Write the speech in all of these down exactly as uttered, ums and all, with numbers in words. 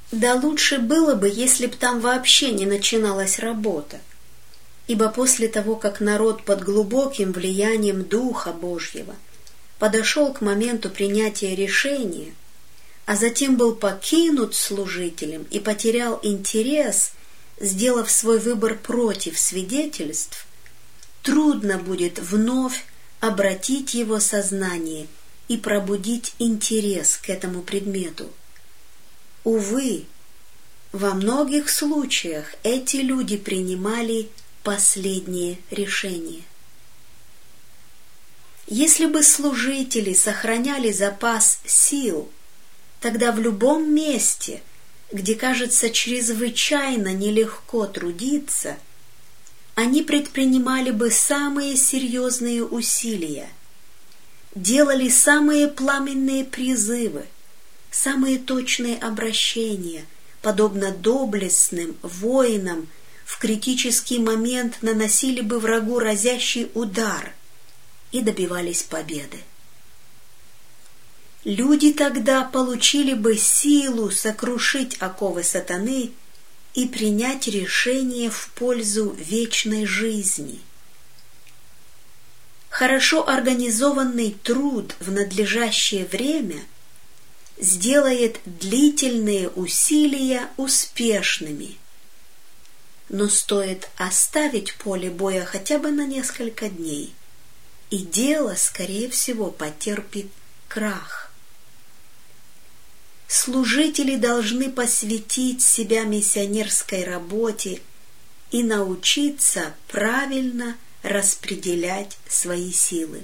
Да лучше было бы, если б там вообще не начиналась работа, ибо после того, как народ под глубоким влиянием Духа Божьего подошел к моменту принятия решения, а затем был покинут служителем и потерял интерес, сделав свой выбор против свидетельств, трудно будет вновь обратить его сознание и пробудить интерес к этому предмету. Увы, во многих случаях эти люди принимали последнее решение. Если бы служители сохраняли запас сил, тогда в любом месте, где кажется чрезвычайно нелегко трудиться, они предпринимали бы самые серьезные усилия, делали самые пламенные призывы, самые точные обращения, подобно доблестным воинам, в критический момент наносили бы врагу разящий удар и добивались победы. Люди тогда получили бы силу сокрушить оковы сатаны и принять решение в пользу вечной жизни. Хорошо организованный труд в надлежащее время сделает длительные усилия успешными, но стоит оставить поле боя хотя бы на несколько дней, и дело, скорее всего, потерпит крах. Служители должны посвятить себя миссионерской работе и научиться правильно распределять свои силы.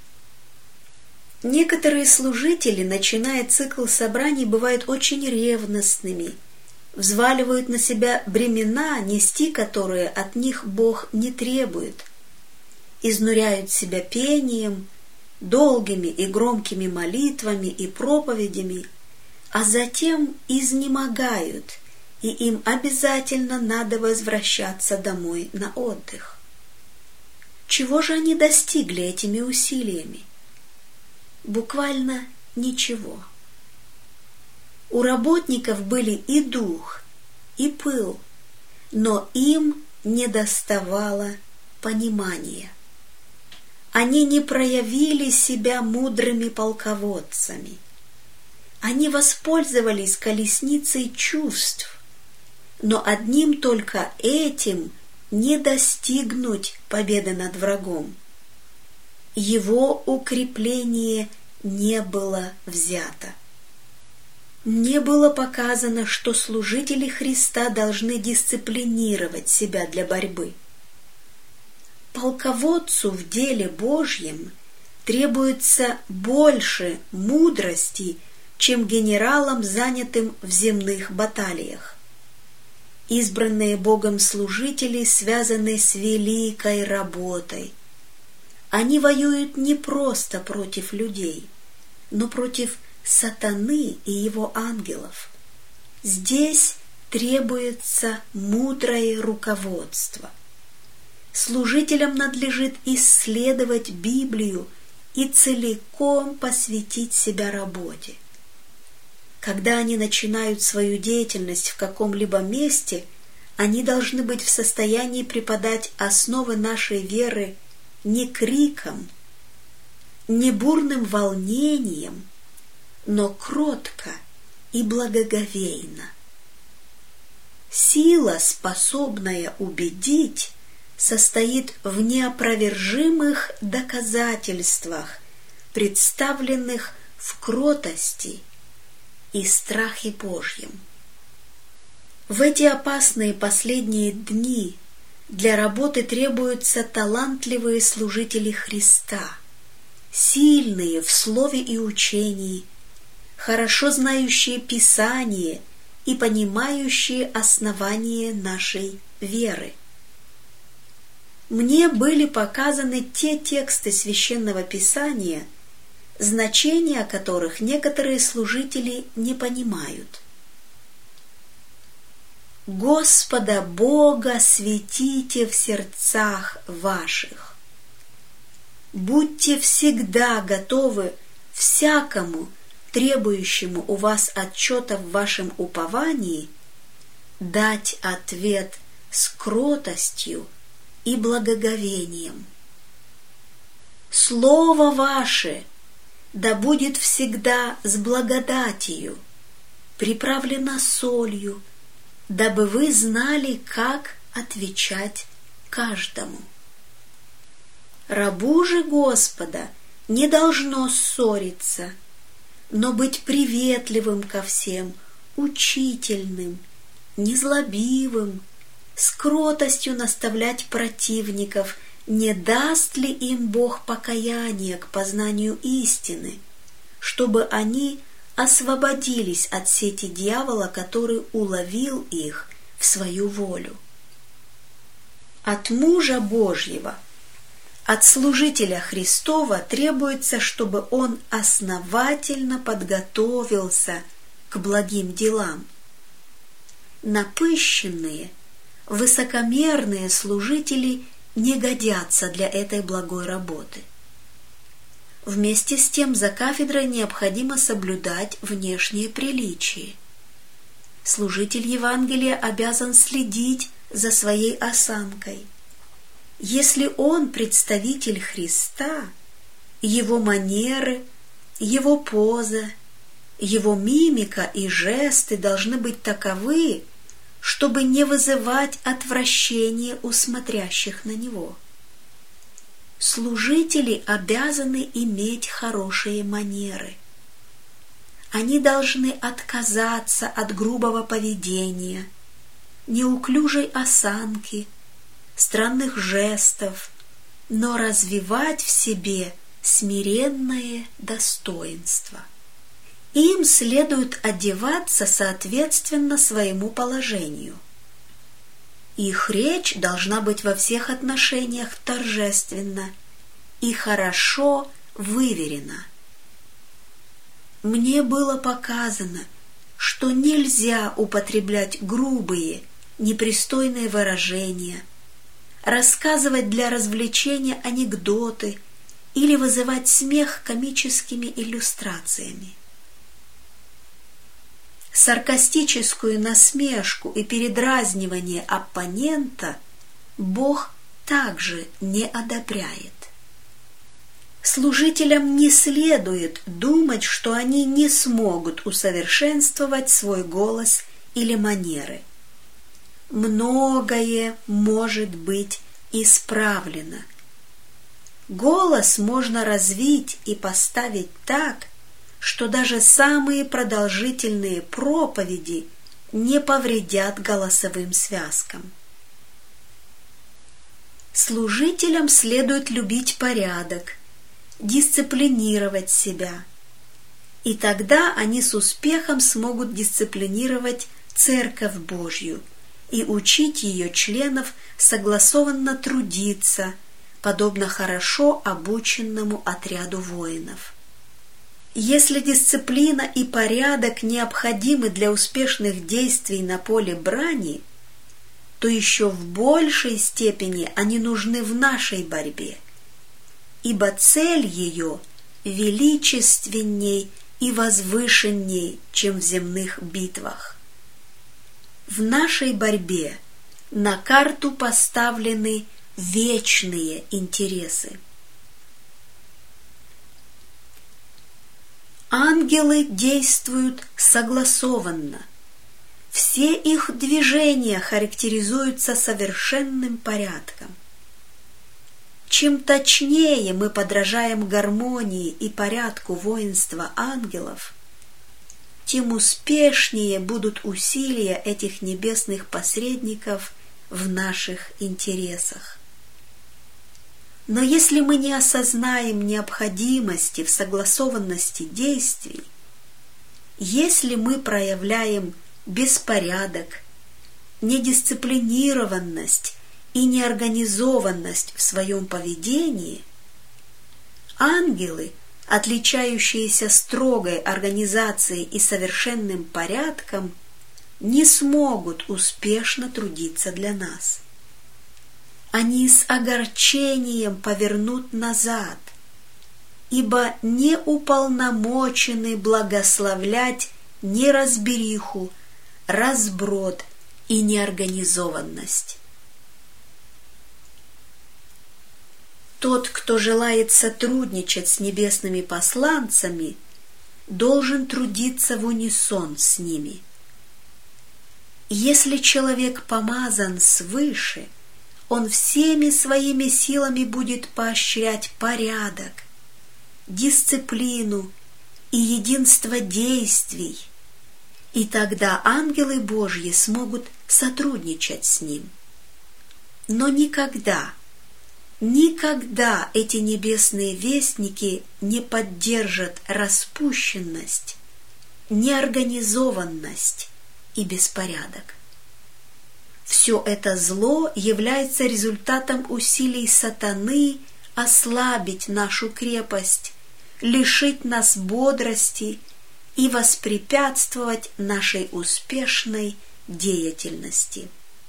Некоторые служители, начиная цикл собраний, бывают очень ревностными, взваливают на себя бремена, нести которые от них Бог не требует, изнуряют себя пением, долгими и громкими молитвами и проповедями, а затем изнемогают, и им обязательно надо возвращаться домой на отдых. Чего же они достигли этими усилиями? Буквально ничего. У работников были и дух, и пыл, но им недоставало понимания. Они не проявили себя мудрыми полководцами. Они воспользовались колесницей чувств, но одним только этим не достигнуть победы над врагом. Его укрепление не было взято. Не было показано, что служители Христа должны дисциплинировать себя для борьбы. Полководцу в деле Божьем требуется больше мудрости, чем генералам, занятым в земных баталиях. Избранные Богом служители связаны с великой работой. Они воюют не просто против людей, но против сатаны и его ангелов. Здесь требуется мудрое руководство. Служителям надлежит исследовать Библию и целиком посвятить себя работе. Когда они начинают свою деятельность в каком-либо месте, они должны быть в состоянии преподать основы нашей веры не криком, не бурным волнением, но кротко и благоговейно. Сила, способная убедить, состоит в неопровержимых доказательствах, представленных в кротости и страхе Божьем. В эти опасные последние дни для работы требуются талантливые служители Христа, сильные в слове и учении, хорошо знающие Писание и понимающие основания нашей веры. Мне были показаны те тексты Священного Писания, значения которых некоторые служители не понимают. Господа Бога светите в сердцах ваших. Будьте всегда готовы всякому требующему у вас отчета в вашем уповании, дать ответ с кротостью и благоговением. Слово ваше да будет всегда с благодатью, приправлено солью, дабы вы знали, как отвечать каждому. Рабу же Господа не должно ссориться, но быть приветливым ко всем, учительным, незлобивым, с кротостью наставлять противников, не даст ли им Бог покаяния к познанию истины, чтобы они освободились от сети дьявола, который уловил их в свою волю. От мужа Божьего, от служителя Христова требуется, чтобы он основательно подготовился к благим делам. Напыщенные, высокомерные служители не годятся для этой благой работы. Вместе с тем за кафедрой необходимо соблюдать внешние приличия. Служитель Евангелия обязан следить за своей осанкой. Если он представитель Христа, его манеры, его поза, его мимика и жесты должны быть таковы, чтобы не вызывать отвращения у смотрящих на него. Служители обязаны иметь хорошие манеры. Они должны отказаться от грубого поведения, неуклюжей осанки, странных жестов, но развивать в себе смиренное достоинство. Им следует одеваться соответственно своему положению. Их речь должна быть во всех отношениях торжественна и хорошо выверена. Мне было показано, что нельзя употреблять грубые, непристойные выражения, рассказывать для развлечения анекдоты или вызывать смех комическими иллюстрациями. Саркастическую насмешку и передразнивание оппонента Бог также не одобряет. Служителям не следует думать, что они не смогут усовершенствовать свой голос или манеры. Многое может быть исправлено. Голос можно развить и поставить так, что даже самые продолжительные проповеди не повредят голосовым связкам. Служителям следует любить порядок, дисциплинировать себя, и тогда они с успехом смогут дисциплинировать Церковь Божью и учить ее членов согласованно трудиться, подобно хорошо обученному отряду воинов. Если дисциплина и порядок необходимы для успешных действий на поле брани, то еще в большей степени они нужны в нашей борьбе, ибо цель ее величественней и возвышенней, чем в земных битвах. В нашей борьбе на карту поставлены вечные интересы. Ангелы действуют согласованно. Все их движения характеризуются совершенным порядком. Чем точнее мы подражаем гармонии и порядку воинства ангелов, тем успешнее будут усилия этих небесных посредников в наших интересах. Но если мы не осознаем необходимости в согласованности действий, если мы проявляем беспорядок, недисциплинированность и неорганизованность в своем поведении, ангелы, отличающиеся строгой организацией и совершенным порядком, не смогут успешно трудиться для нас. Они с огорчением повернут назад, ибо не уполномочены благословлять неразбериху, разброд и неорганизованность. Тот, кто желает сотрудничать с небесными посланцами, должен трудиться в унисон с ними. Если человек помазан свыше, он всеми своими силами будет поощрять порядок, дисциплину и единство действий, и тогда ангелы Божьи смогут сотрудничать с ним. Но никогда, никогда эти небесные вестники не поддержат распущенность, неорганизованность и беспорядок. Все это зло является результатом усилий сатаны ослабить нашу крепость, лишить нас бодрости и воспрепятствовать нашей успешной деятельности.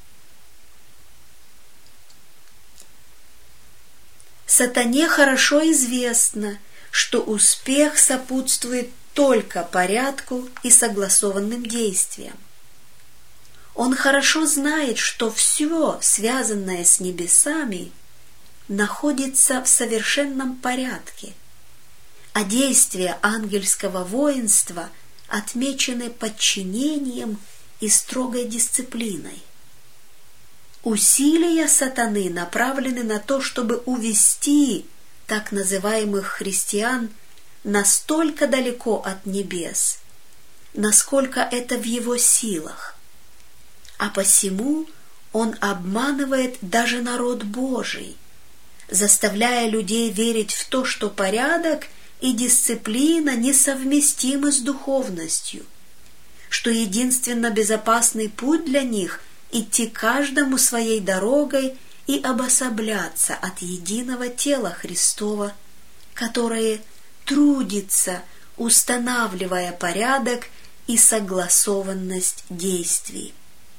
Сатане хорошо известно, что успех сопутствует только порядку и согласованным действиям. Он хорошо знает, что все, связанное с небесами, находится в совершенном порядке, а действия ангельского воинства отмечены подчинением и строгой дисциплиной. Усилия сатаны направлены на то, чтобы увести так называемых христиан настолько далеко от небес, насколько это в его силах. А посему он обманывает даже народ Божий, заставляя людей верить в то, что порядок и дисциплина несовместимы с духовностью, что единственно безопасный путь для них — идти каждому своей дорогой и обособляться от единого тела Христова, которое трудится, устанавливая порядок и согласованность действий.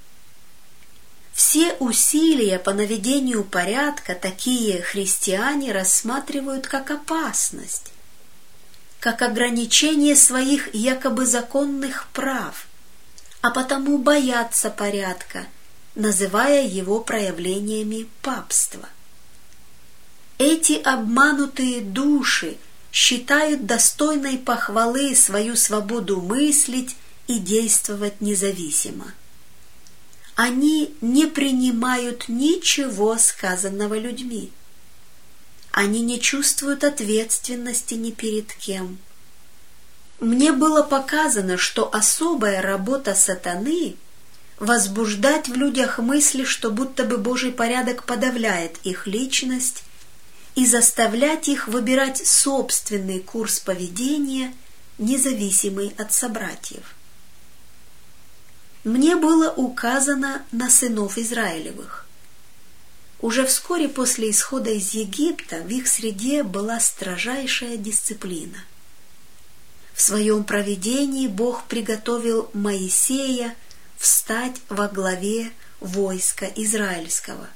Все усилия по наведению порядка такие христиане рассматривают как опасность, как ограничение своих якобы законных прав, а потому боятся порядка, называя его проявлениями папства. Эти обманутые души считают достойной похвалы свою свободу мыслить и действовать независимо. Они не принимают ничего сказанного людьми. Они не чувствуют ответственности ни перед кем. Мне было показано, что особая работа сатаны — возбуждать в людях мысли, что будто бы Божий порядок подавляет их личность, и заставлять их выбирать собственный курс поведения, независимый от собратьев. Мне было указано на сынов Израилевых. Уже вскоре после исхода из Египта в их среде была строжайшая дисциплина. В своем провидении Бог приготовил Моисея встать во главе войска израильского.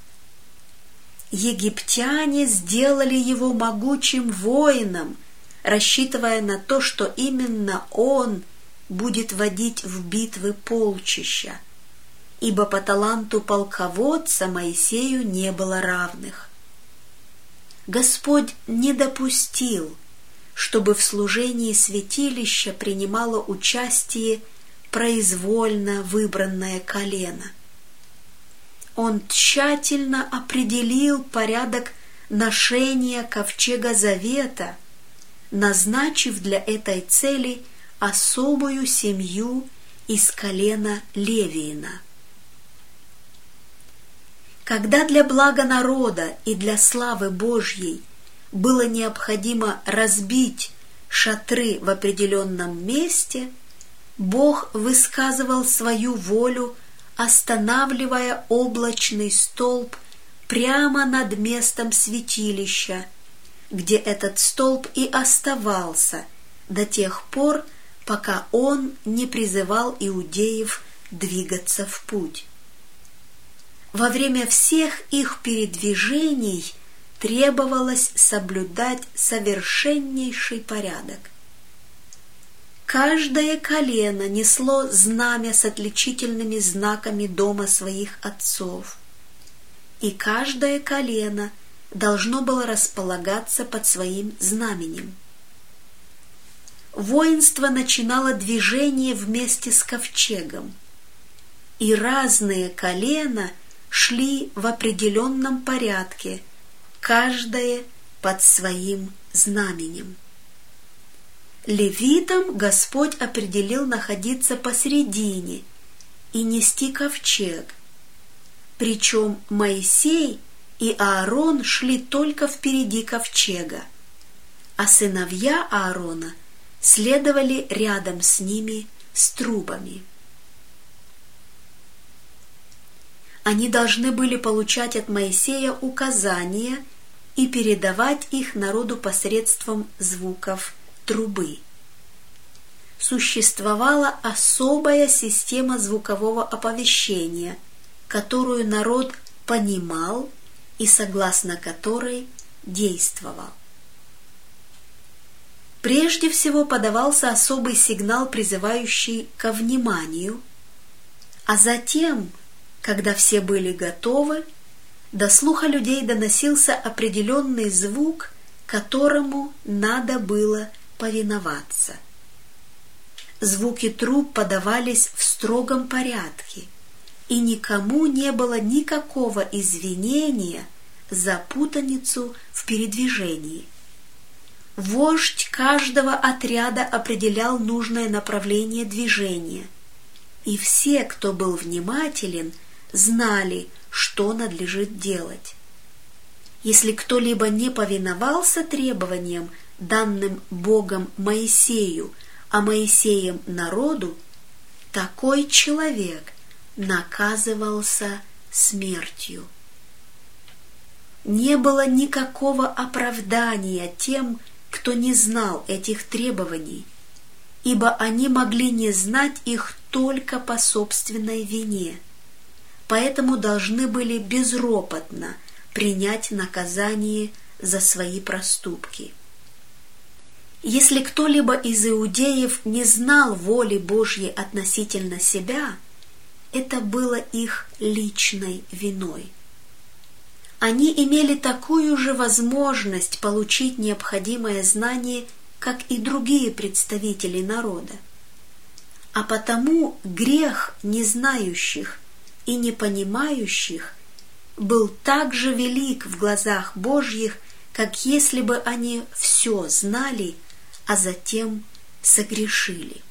Египтяне сделали его могучим воином, рассчитывая на то, что именно он будет водить в битвы полчища, ибо по таланту полководца Моисею не было равных. Господь не допустил, чтобы в служении святилища принимало участие произвольно выбранное колено. Он тщательно определил порядок ношения ковчега завета, назначив для этой цели особую семью из колена Левиина. Когда для блага народа и для славы Божьей было необходимо разбить шатры в определенном месте, Бог высказывал свою волю, останавливая облачный столб прямо над местом святилища, где этот столб и оставался до тех пор, пока он не призывал иудеев двигаться в путь. Во время всех их передвижений требовалось соблюдать совершеннейший порядок. Каждое колено несло знамя с отличительными знаками дома своих отцов, и каждое колено должно было располагаться под своим знаменем. Воинство начинало движение вместе с ковчегом, и разные колена шли в определенном порядке, каждое под своим знаменем. Левитам Господь определил находиться посредине и нести ковчег, причем Моисей и Аарон шли только впереди ковчега, а сыновья Аарона следовали рядом с ними с трубами. Они должны были получать от Моисея указания и передавать их народу посредством звуков трубы. Существовала особая система звукового оповещения, которую народ понимал и согласно которой действовал. Прежде всего подавался особый сигнал, призывающий ко вниманию, а затем, когда все были готовы, до слуха людей доносился определенный звук, которому надо было повиноваться. Звуки труб подавались в строгом порядке, и никому не было никакого извинения за путаницу в передвижении. Вождь каждого отряда определял нужное направление движения, и все, кто был внимателен, знали, что надлежит делать. Если кто-либо не повиновался требованиям, данным Богом Моисею, а Моисеем народу, такой человек наказывался смертью. Не было никакого оправдания тем, кто не знал этих требований, ибо они могли не знать их только по собственной вине, поэтому должны были безропотно принять наказание за свои проступки. Если кто-либо из иудеев не знал воли Божьей относительно себя, это было их личной виной. Они имели такую же возможность получить необходимое знание, как и другие представители народа. А потому грех незнающих и непонимающих был так же велик в глазах Божьих, как если бы они все знали, а затем согрешили.